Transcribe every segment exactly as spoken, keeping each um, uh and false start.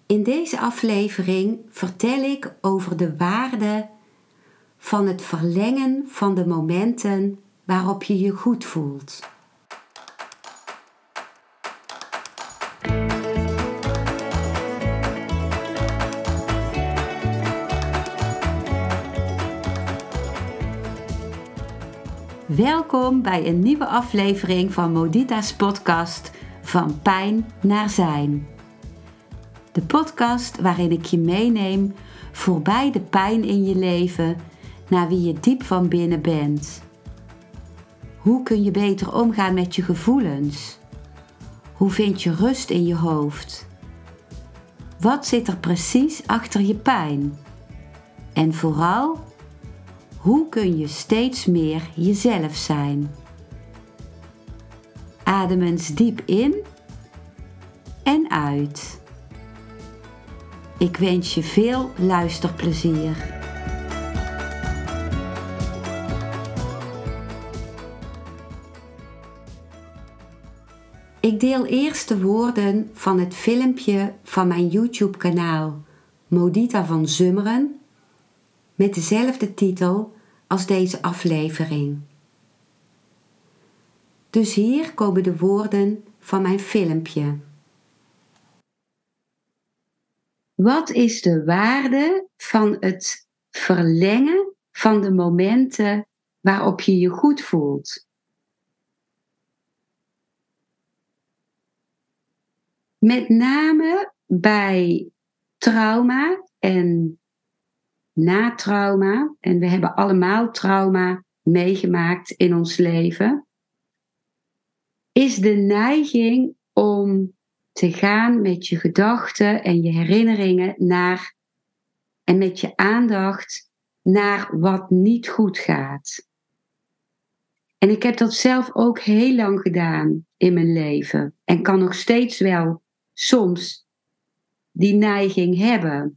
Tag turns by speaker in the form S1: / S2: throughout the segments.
S1: In deze aflevering vertel ik over de waarde van het verlengen van de momenten waarop je je goed voelt. Welkom bij een nieuwe aflevering van Modita's podcast Van Pijn naar Zijn. De podcast waarin ik je meeneem voorbij de pijn in je leven naar wie je diep van binnen bent. Hoe kun je beter omgaan met je gevoelens? Hoe vind je rust in je hoofd? Wat zit er precies achter je pijn? En vooral, hoe kun je steeds meer jezelf zijn? Adem eens diep in en uit. Ik wens je veel luisterplezier. Ik deel eerst de woorden van het filmpje van mijn YouTube-kanaal Modita van Zummeren met dezelfde titel als deze aflevering. Dus hier komen de woorden van mijn filmpje. Wat is de waarde van het verlengen van de momenten waarop je je goed voelt? Met name bij trauma en na trauma, en we hebben allemaal trauma meegemaakt in ons leven, is de neiging om te gaan met je gedachten en je herinneringen naar en met je aandacht naar wat niet goed gaat. En ik heb dat zelf ook heel lang gedaan in mijn leven en kan nog steeds wel soms die neiging hebben.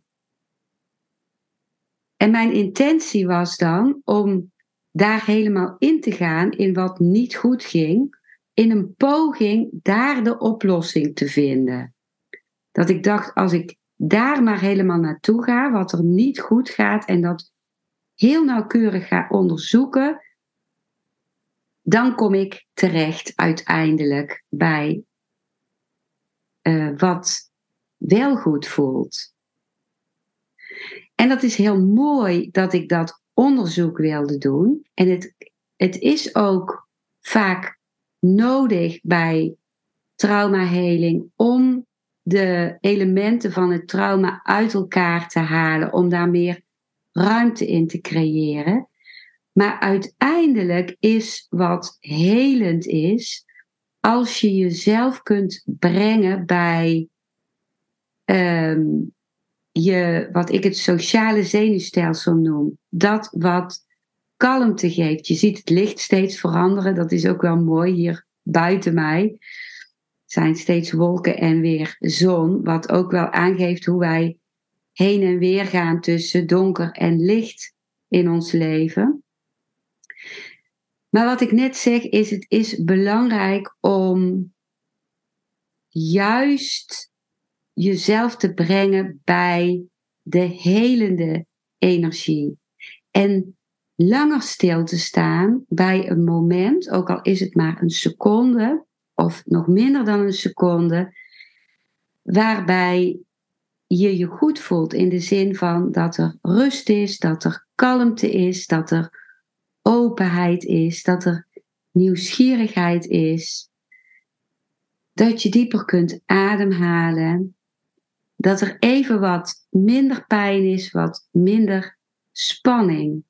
S1: En mijn intentie was dan om daar helemaal in te gaan in wat niet goed ging, in een poging daar de oplossing te vinden. Dat ik dacht, als ik daar maar helemaal naartoe ga, wat er niet goed gaat en dat heel nauwkeurig ga onderzoeken, dan kom ik terecht uiteindelijk bij uh, wat wel goed voelt. En dat is heel mooi dat ik dat onderzoek wilde doen. En het, het is ook vaak nodig bij traumaheling om de elementen van het trauma uit elkaar te halen, om daar meer ruimte in te creëren. Maar uiteindelijk is wat helend is, als je jezelf kunt brengen bij um, je, wat ik het sociale zenuwstelsel noem, dat wat kalmte geeft. Je ziet het licht steeds veranderen, dat is ook wel mooi hier buiten mij. Er zijn steeds wolken en weer zon, wat ook wel aangeeft hoe wij heen en weer gaan tussen donker en licht in ons leven. Maar wat ik net zeg is, het is belangrijk om juist jezelf te brengen bij de helende energie. En langer stil te staan bij een moment, ook al is het maar een seconde of nog minder dan een seconde, waarbij je je goed voelt in de zin van dat er rust is, dat er kalmte is, dat er openheid is, dat er nieuwsgierigheid is, dat je dieper kunt ademhalen, dat er even wat minder pijn is, wat minder spanning.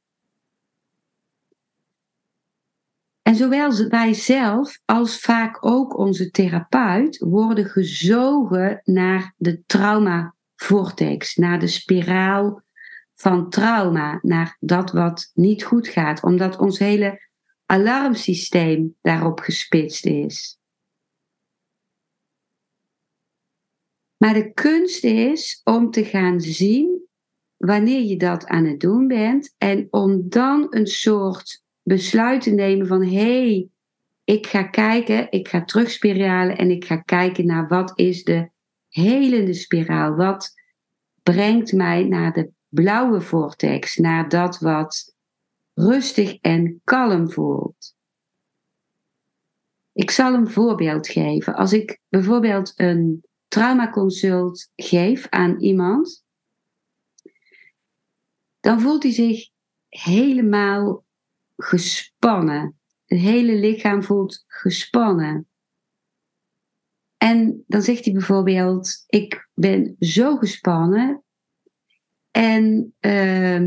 S1: En zowel wij zelf als vaak ook onze therapeut worden gezogen naar de traumavortex, naar de spiraal van trauma, naar dat wat niet goed gaat, omdat ons hele alarmsysteem daarop gespitst is. Maar de kunst is om te gaan zien wanneer je dat aan het doen bent en om dan een soort besluit te nemen van hé, hey, ik ga kijken, ik ga terugspiralen en ik ga kijken naar wat is de helende spiraal? Wat brengt mij naar de blauwe vortex, naar dat wat rustig en kalm voelt? Ik zal een voorbeeld geven. Als ik bijvoorbeeld een traumaconsult geef aan iemand, dan voelt hij zich helemaal gespannen. Het hele lichaam voelt gespannen. En dan zegt hij bijvoorbeeld, ik ben zo gespannen en uh,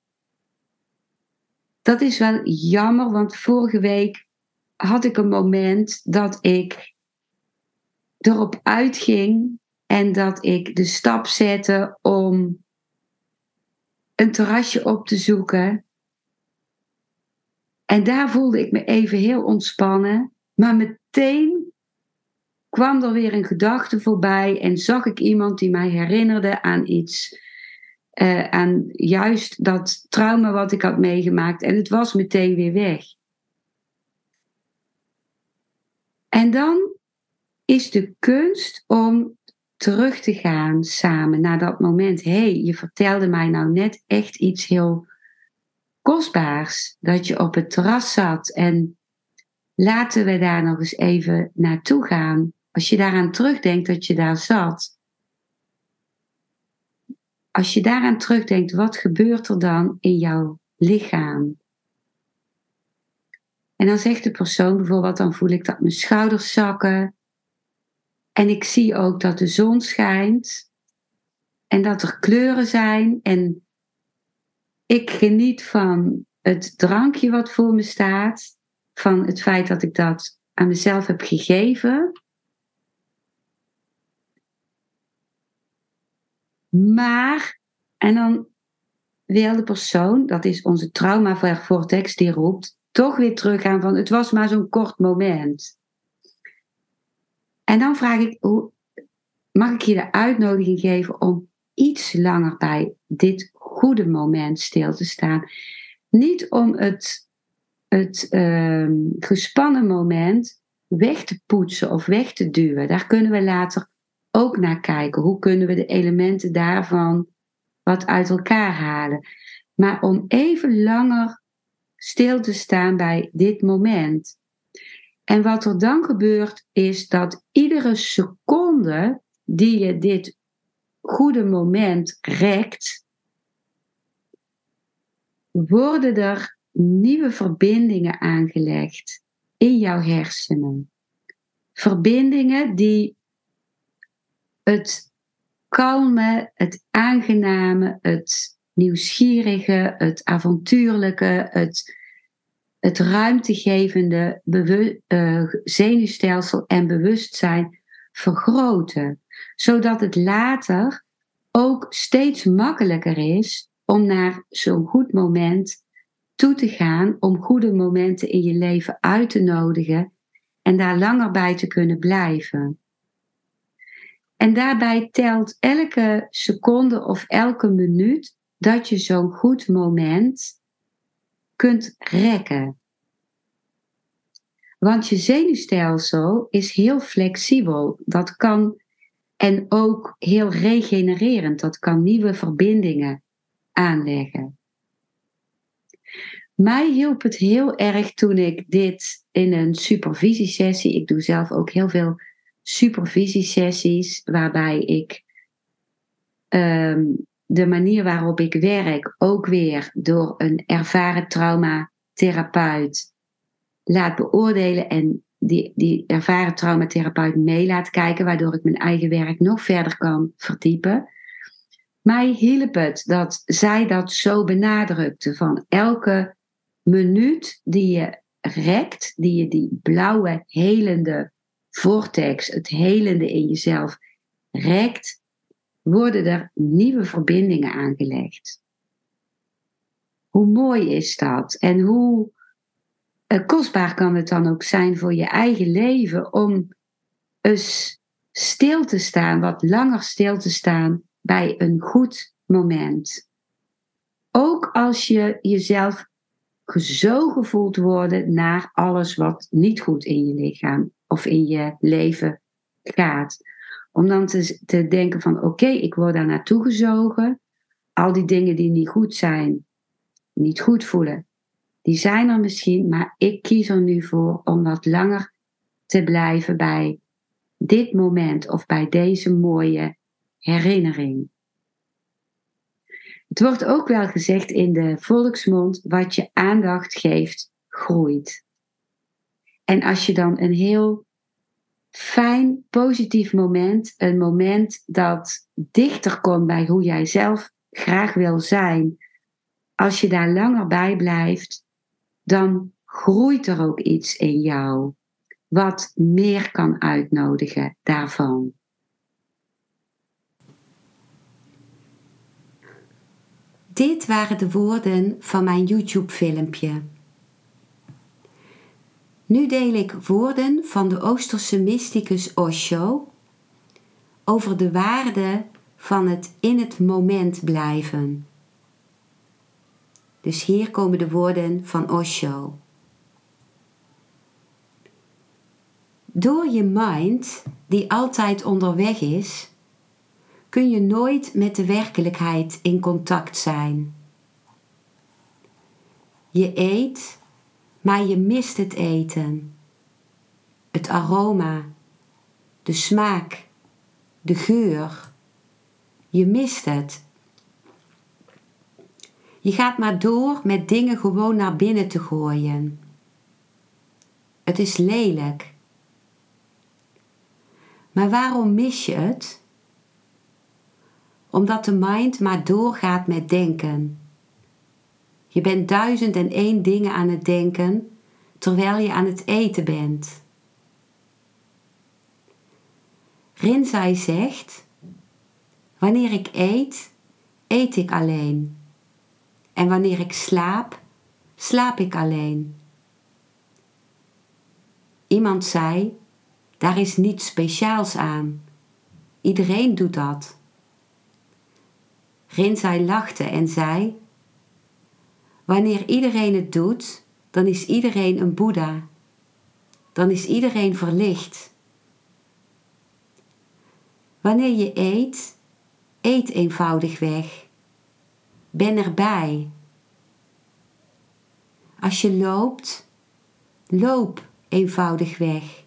S1: dat is wel jammer, want vorige week had ik een moment dat ik erop uitging en dat ik de stap zette om een terrasje op te zoeken. En daar voelde ik me even heel ontspannen, maar meteen kwam er weer een gedachte voorbij en zag ik iemand die mij herinnerde aan iets, uh, aan juist dat trauma wat ik had meegemaakt en het was meteen weer weg. En dan is de kunst om terug te gaan samen naar dat moment. Hé, hey, je vertelde mij nou net echt iets heel kostbaars, dat je op het terras zat en laten we daar nog eens even naartoe gaan. Als je daaraan terugdenkt dat je daar zat. Als je daaraan terugdenkt, wat gebeurt er dan in jouw lichaam? En dan zegt de persoon bijvoorbeeld, dan voel ik dat mijn schouders zakken. En ik zie ook dat de zon schijnt. En dat er kleuren zijn. En ik geniet van het drankje wat voor me staat. Van het feit dat ik dat aan mezelf heb gegeven. Maar, en dan wil de persoon, dat is onze trauma-vortex, die roept, toch weer teruggaan van het was maar zo'n kort moment. En dan vraag ik, hoe, mag ik je de uitnodiging geven om iets langer bij dit goede moment stil te staan? Niet om het, het uh, gespannen moment weg te poetsen of weg te duwen. Daar kunnen we later ook naar kijken. Hoe kunnen we de elementen daarvan wat uit elkaar halen? Maar om even langer stil te staan bij dit moment. En wat er dan gebeurt is dat iedere seconde die je dit goede moment rekt, worden er nieuwe verbindingen aangelegd in jouw hersenen. Verbindingen die het kalme, het aangename, het nieuwsgierige, het avontuurlijke, het, het ruimtegevende bewu- uh, zenuwstelsel en bewustzijn vergroten. Zodat het later ook steeds makkelijker is om naar zo'n goed moment toe te gaan, om goede momenten in je leven uit te nodigen en daar langer bij te kunnen blijven. En daarbij telt elke seconde of elke minuut dat je zo'n goed moment kunt rekken. Want je zenuwstelsel is heel flexibel. Dat kan, en ook heel regenererend. Dat kan nieuwe verbindingen aanleggen. Mij hielp het heel erg toen ik dit in een supervisiesessie, ik doe zelf ook heel veel supervisiesessies, waarbij ik um, de manier waarop ik werk ook weer door een ervaren traumatherapeut laat beoordelen en die, die ervaren traumatherapeut mee laat kijken, waardoor ik mijn eigen werk nog verder kan verdiepen. Mij hielp het dat zij dat zo benadrukte, van elke minuut die je rekt, die je die blauwe helende vortex, het helende in jezelf rekt, worden er nieuwe verbindingen aangelegd. Hoe mooi is dat? En hoe uh, kostbaar kan het dan ook zijn voor je eigen leven om eens stil te staan, wat langer stil te staan bij een goed moment. Ook als je jezelf gezogen voelt worden naar alles wat niet goed in je lichaam of in je leven gaat. Om dan te, te denken van oké, okay, ik word daar naartoe gezogen. Al die dingen die niet goed zijn, niet goed voelen, die zijn er misschien, maar ik kies er nu voor om wat langer te blijven bij dit moment of bij deze mooie herinnering. Het wordt ook wel gezegd in de volksmond, wat je aandacht geeft, groeit. En als je dan een heel fijn, positief moment, een moment dat dichter komt bij hoe jij zelf graag wil zijn, als je daar langer bij blijft, dan groeit er ook iets in jou wat meer kan uitnodigen daarvan. Dit waren de woorden van mijn YouTube-filmpje. Nu deel ik woorden van de Oosterse mysticus Osho over de waarde van het in het moment blijven. Dus hier komen de woorden van Osho. Door je mind, die altijd onderweg is, kun je nooit met de werkelijkheid in contact zijn. Je eet, maar je mist het eten. Het aroma, de smaak, de geur. Je mist het. Je gaat maar door met dingen gewoon naar binnen te gooien. Het is lelijk. Maar waarom mis je het? Omdat de mind maar doorgaat met denken. Je bent duizend en één dingen aan het denken, terwijl je aan het eten bent. Rinzai zegt, wanneer ik eet, eet ik alleen. En wanneer ik slaap, slaap ik alleen. Iemand zei, daar is niets speciaals aan. Iedereen doet dat. Rinzai lachte en zei, wanneer iedereen het doet, dan is iedereen een Boeddha. Dan is iedereen verlicht. Wanneer je eet, eet eenvoudigweg. Ben erbij. Als je loopt, loop eenvoudigweg.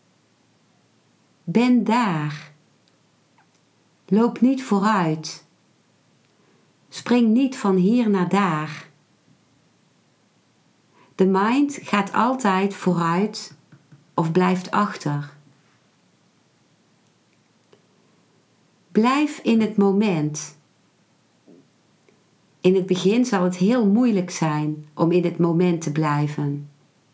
S1: Ben daar. Loop niet vooruit. Spring niet van hier naar daar. De mind gaat altijd vooruit of blijft achter. Blijf in het moment. In het begin zal het heel moeilijk zijn om in het moment te blijven.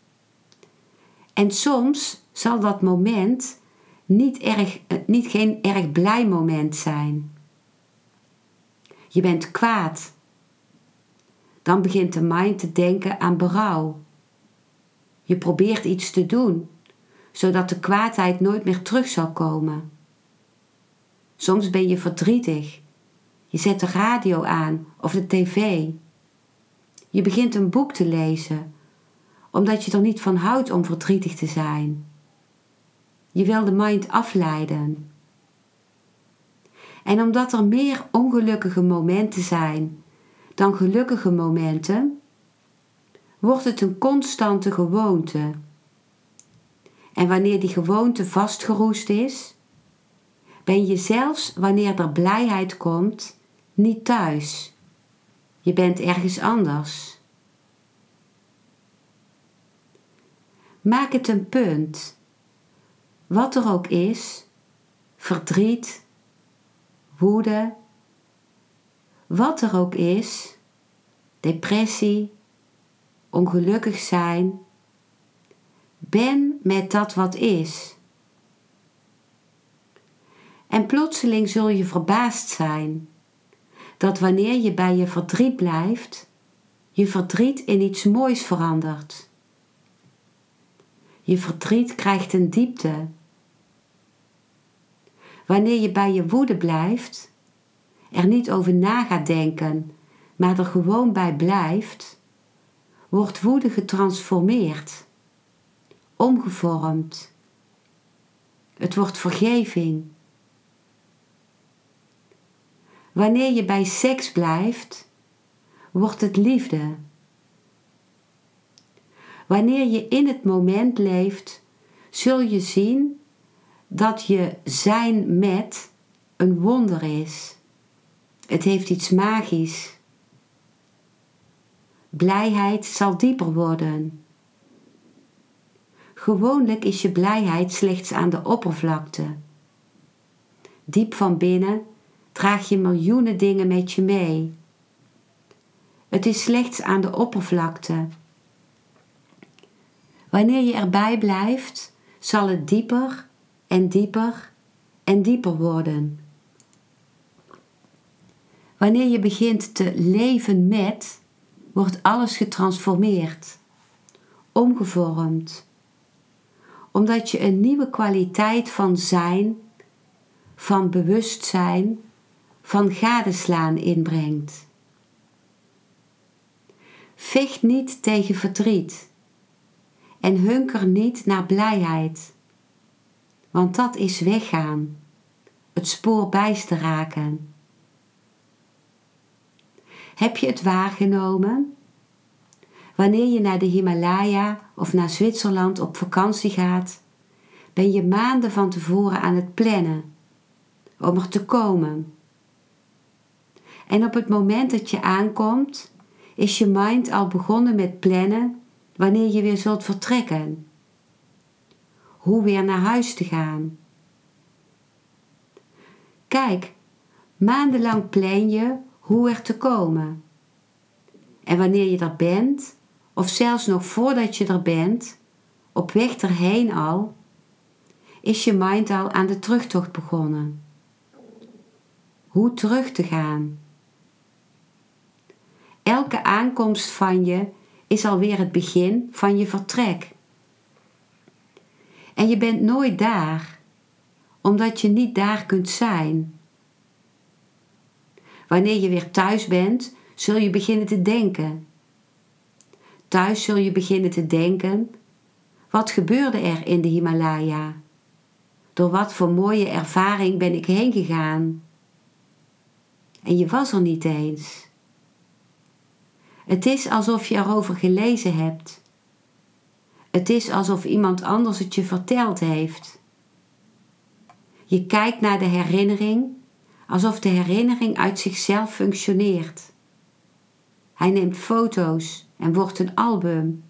S1: En soms zal dat moment niet, erg, niet geen erg blij moment zijn. Je bent kwaad. Dan begint de mind te denken aan berouw. Je probeert iets te doen, zodat de kwaadheid nooit meer terug zal komen. Soms ben je verdrietig. Je zet de radio aan of de tv. Je begint een boek te lezen, omdat je er niet van houdt om verdrietig te zijn. Je wil de mind afleiden. En omdat er meer ongelukkige momenten zijn dan gelukkige momenten, wordt het een constante gewoonte. En wanneer die gewoonte vastgeroest is, ben je zelfs wanneer er blijheid komt, niet thuis. Je bent ergens anders. Maak het een punt. Wat er ook is, verdriet, woede, wat er ook is, depressie, ongelukkig zijn, ben met dat wat is. En plotseling zul je verbaasd zijn dat wanneer je bij je verdriet blijft, je verdriet in iets moois verandert. Je verdriet krijgt een diepte. Wanneer je bij je woede blijft, er niet over na gaat denken, maar er gewoon bij blijft, wordt woede getransformeerd, omgevormd. Het wordt vergeving. Wanneer je bij seks blijft, wordt het liefde. Wanneer je in het moment leeft, zul je zien dat je zijn met een wonder is. Het heeft iets magisch. Blijheid zal dieper worden. Gewoonlijk is je blijheid slechts aan de oppervlakte. Diep van binnen draag je miljoenen dingen met je mee. Het is slechts aan de oppervlakte. Wanneer je erbij blijft, zal het dieper en dieper en dieper worden. Wanneer je begint te leven met, wordt alles getransformeerd, omgevormd, omdat je een nieuwe kwaliteit van zijn, van bewustzijn, van gadeslaan inbrengt. Vecht niet tegen verdriet en hunker niet naar blijheid, want dat is weggaan, het spoor bijster raken. Heb je het waargenomen? Wanneer je naar de Himalaya of naar Zwitserland op vakantie gaat, ben je maanden van tevoren aan het plannen om er te komen. En op het moment dat je aankomt, is je mind al begonnen met plannen wanneer je weer zult vertrekken. Hoe weer naar huis te gaan. Kijk, maandenlang plan je hoe er te komen. En wanneer je er bent, of zelfs nog voordat je er bent, op weg erheen al, is je mind al aan de terugtocht begonnen. Hoe terug te gaan. Elke aankomst van je is alweer het begin van je vertrek. En je bent nooit daar, omdat je niet daar kunt zijn. Wanneer je weer thuis bent, zul je beginnen te denken. Thuis zul je beginnen te denken, wat gebeurde er in de Himalaya? Door wat voor mooie ervaring ben ik heen gegaan? En je was er niet eens. Het is alsof je erover gelezen hebt. Het is alsof iemand anders het je verteld heeft. Je kijkt naar de herinnering, alsof de herinnering uit zichzelf functioneert. Hij neemt foto's en wordt een album.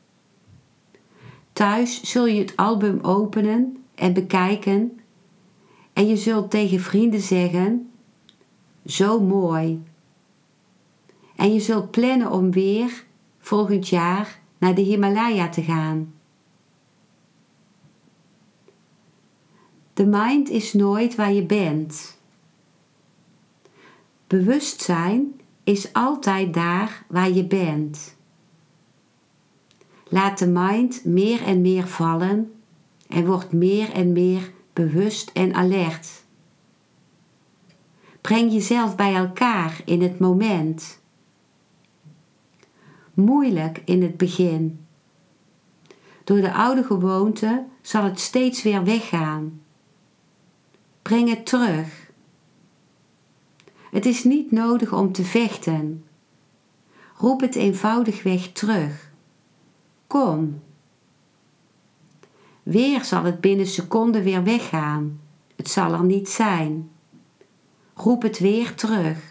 S1: Thuis zul je het album openen en bekijken en je zult tegen vrienden zeggen, zo mooi. En je zult plannen om weer, volgend jaar, naar de Himalaya te gaan. De mind is nooit waar je bent. Bewustzijn is altijd daar waar je bent. Laat de mind meer en meer vallen en word meer en meer bewust en alert. Breng jezelf bij elkaar in het moment. Moeilijk in het begin. Door de oude gewoonte zal het steeds weer weggaan. Breng het terug. Het is niet nodig om te vechten. Roep het eenvoudigweg terug. Kom. Weer zal het binnen seconden weer weggaan. Het zal er niet zijn. Roep het weer terug.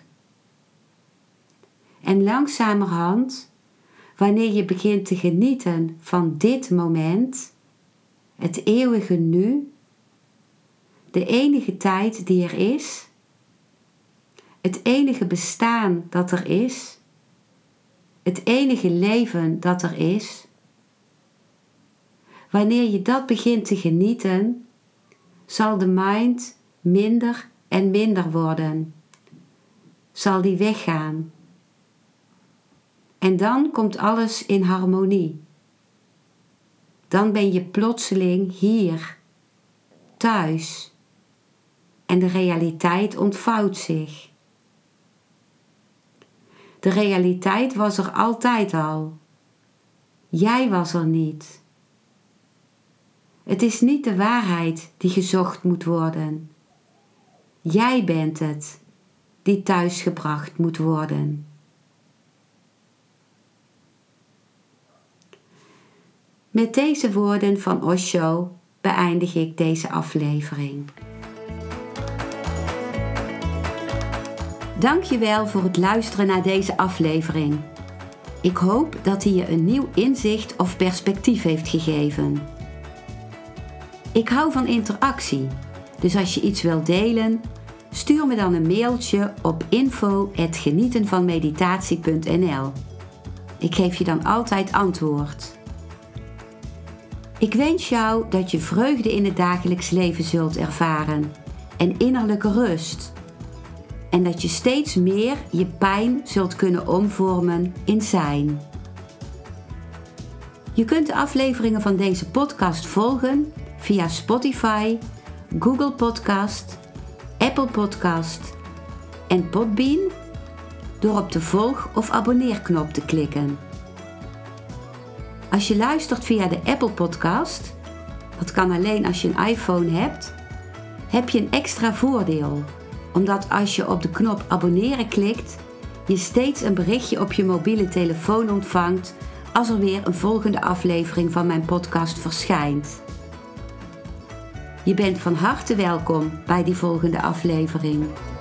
S1: En langzamerhand, wanneer je begint te genieten van dit moment, het eeuwige nu, de enige tijd die er is, het enige bestaan dat er is, het enige leven dat er is, wanneer je dat begint te genieten, zal de mind minder en minder worden. Zal die weggaan. En dan komt alles in harmonie. Dan ben je plotseling hier, thuis. En de realiteit ontvouwt zich. De realiteit was er altijd al. Jij was er niet. Het is niet de waarheid die gezocht moet worden. Jij bent het. die thuisgebracht moet worden. Met deze woorden van Osho beëindig ik deze aflevering. Dankjewel voor het luisteren naar deze aflevering. Ik hoop dat hij je een nieuw inzicht of perspectief heeft gegeven. Ik hou van interactie, dus als je iets wilt delen, stuur me dan een mailtje op info at genietenvanmeditatie punt n l. Ik geef je dan altijd antwoord. Ik wens jou dat je vreugde in het dagelijks leven zult ervaren en innerlijke rust. En dat je steeds meer je pijn zult kunnen omvormen in zijn. Je kunt de afleveringen van deze podcast volgen via Spotify, Google Podcast, Apple Podcast en Podbean door op de volg- of abonneerknop te klikken. Als je luistert via de Apple Podcast, dat kan alleen als je een iPhone hebt, heb je een extra voordeel. Omdat als je op de knop abonneren klikt, je steeds een berichtje op je mobiele telefoon ontvangt als er weer een volgende aflevering van mijn podcast verschijnt. Je bent van harte welkom bij die volgende aflevering.